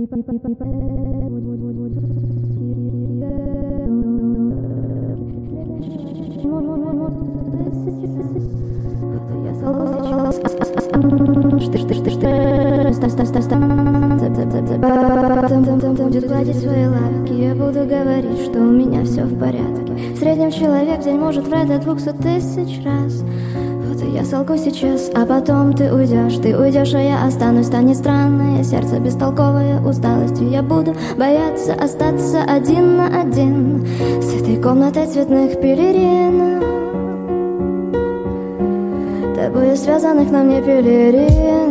Будет гладить свои лапки, я буду говорить, что у меня все в порядке. В среднем человек в день может врать до 200 000 раз. Вот и я солгу сейчас, а потом ты уйдешь, а я останусь. Станет странное сердце, бестолковое усталостью. Я буду бояться остаться один на один с этой комнатой цветных пелерин, тобою связанных на мне пелерин.